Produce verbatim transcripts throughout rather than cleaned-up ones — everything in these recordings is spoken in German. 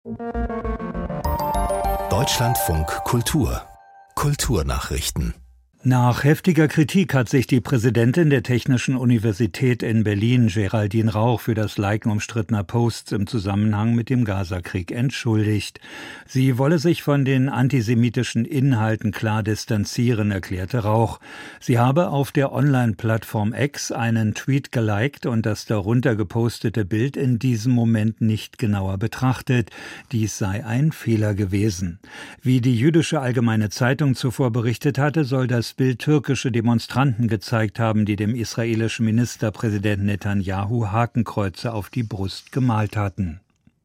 Deutschlandfunk Kultur Kulturnachrichten. Nach heftiger Kritik hat sich die Präsidentin der Technischen Universität in Berlin, Geraldine Rauch, für das Liken umstrittener Posts im Zusammenhang mit dem Gazakrieg entschuldigt. Sie wolle sich von den antisemitischen Inhalten klar distanzieren, erklärte Rauch. Sie habe auf der Online-Plattform X einen Tweet geliked und das darunter gepostete Bild in diesem Moment nicht genauer betrachtet. Dies sei ein Fehler gewesen. Wie die Jüdische Allgemeine Zeitung zuvor berichtet hatte, soll das Bild türkische Demonstranten gezeigt haben, die dem israelischen Ministerpräsidenten Netanyahu Hakenkreuze auf die Brust gemalt hatten.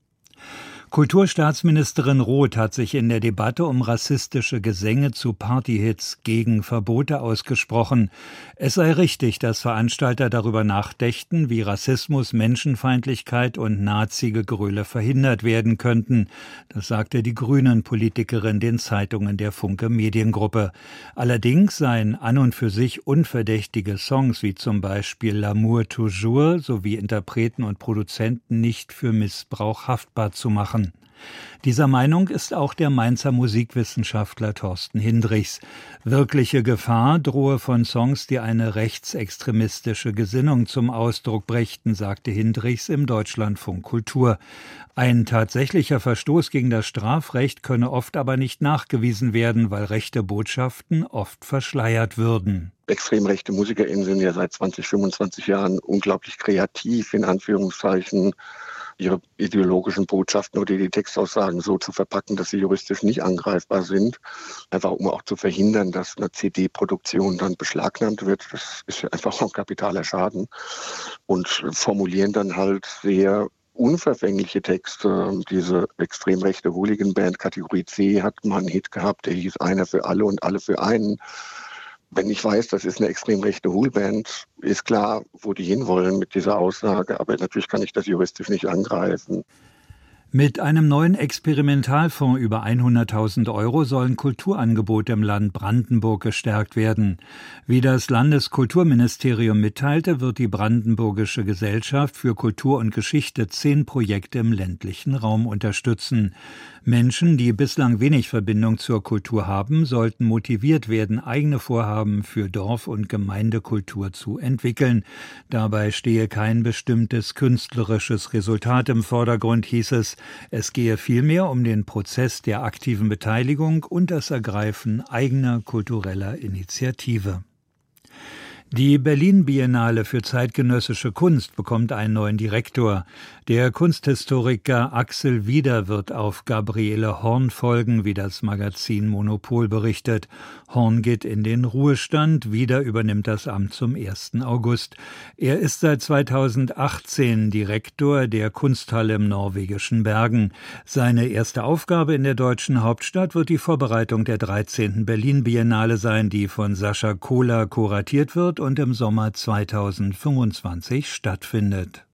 Kulturstaatsministerin Roth hat sich in der Debatte um rassistische Gesänge zu Partyhits gegen Verbote ausgesprochen. Es sei richtig, dass Veranstalter darüber nachdächten, wie Rassismus, Menschenfeindlichkeit und Nazi-Gegröle verhindert werden könnten. Das sagte die Grünen-Politikerin den Zeitungen der Funke Mediengruppe. Allerdings seien an und für sich unverdächtige Songs wie zum Beispiel L'amour toujours sowie Interpreten und Produzenten nicht für Missbrauch haftbar zu machen. Dieser Meinung ist auch der Mainzer Musikwissenschaftler Thorsten Hindrichs. Wirkliche Gefahr drohe von Songs, die eine rechtsextremistische Gesinnung zum Ausdruck brächten, sagte Hindrichs im Deutschlandfunk Kultur. Ein tatsächlicher Verstoß gegen das Strafrecht könne oft aber nicht nachgewiesen werden, weil rechte Botschaften oft verschleiert würden. Extrem rechte MusikerInnen sind ja seit zwanzig, fünfundzwanzig Jahren unglaublich kreativ, in Anführungszeichen, ihre ideologischen Botschaften oder die Textaussagen so zu verpacken, dass sie juristisch nicht angreifbar sind. Einfach um auch zu verhindern, dass eine C D-Produktion dann beschlagnahmt wird. Das ist ja einfach auch ein kapitaler Schaden. Und formulieren dann halt sehr unverfängliche Texte. Diese extrem rechte Hooligan-Band Kategorie C hat mal einen Hit gehabt, der hieß Einer für alle und alle für einen. Wenn ich weiß, das ist eine extrem rechte Hool-Band, ist klar, wo die hinwollen mit dieser Aussage. Aber natürlich kann ich das juristisch nicht angreifen. Mit einem neuen Experimentalfonds über hunderttausend Euro sollen Kulturangebote im Land Brandenburg gestärkt werden. Wie das Landeskulturministerium mitteilte, wird die Brandenburgische Gesellschaft für Kultur und Geschichte zehn Projekte im ländlichen Raum unterstützen. Menschen, die bislang wenig Verbindung zur Kultur haben, sollten motiviert werden, eigene Vorhaben für Dorf- und Gemeindekultur zu entwickeln. Dabei stehe kein bestimmtes künstlerisches Resultat im Vordergrund, hieß es. Es gehe vielmehr um den Prozess der aktiven Beteiligung und das Ergreifen eigener kultureller Initiative. Die Berlin-Biennale für zeitgenössische Kunst bekommt einen neuen Direktor. Der Kunsthistoriker Axel Wieder wird auf Gabriele Horn folgen, wie das Magazin Monopol berichtet. Horn geht in den Ruhestand, Wieder übernimmt das Amt zum ersten August. Er ist seit zweitausendachtzehn Direktor der Kunsthalle im norwegischen Bergen. Seine erste Aufgabe in der deutschen Hauptstadt wird die Vorbereitung der dreizehnten Berlin-Biennale sein, die von Sascha Kohler kuratiert wird und im Sommer zweitausendfünfundzwanzig stattfindet.